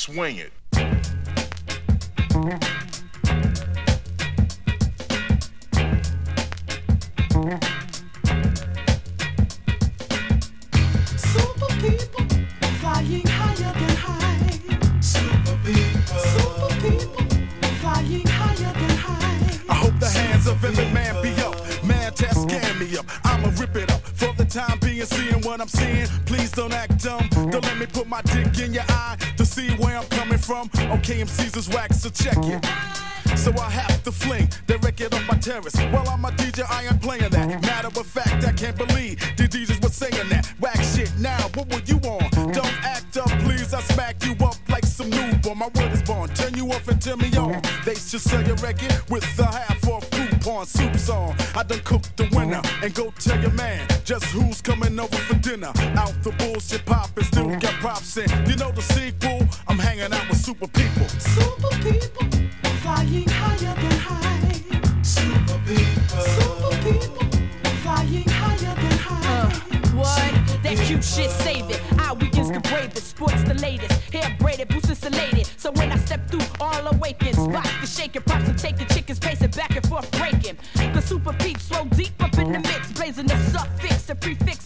swing it. Super people flying higher than high. Super people flying higher than high. I hope the hands of every man be up. Man, test scan me up. I'ma rip it up for the time being. Seeing what I'm seeing. Please don't act dumb. Don't let me put my dick in your eye to see where I'm coming from. Okay, MC's is wax, so check it. So I have to fling the record on my terrace. While I'm a DJ, I ain't playing that. Matter of fact, I can't believe the DJs were saying that. Whack shit now, what were you on? Don't act up, please. I smack you up like some newborn. My word is born. Turn you off and turn me on. They should sell your record with a half-off coupon. Soup's on. I done cooked the winner. And go tell your man just who's coming over for dinner. Out the bullshit poppin', still got props in. You know the sequel? I'm hanging out with super people. Super people flying higher than high. Super people flying higher than high. What? That cute shit, save it. Our weekends the bravest, sports the latest. Hair braided, boots insulated. So when I step through, all awaken. Spots the shaking, props are taking, chickens pacing back and forth breaking. The super peeps swole deep up in the mix, blazing the suffix, the prefix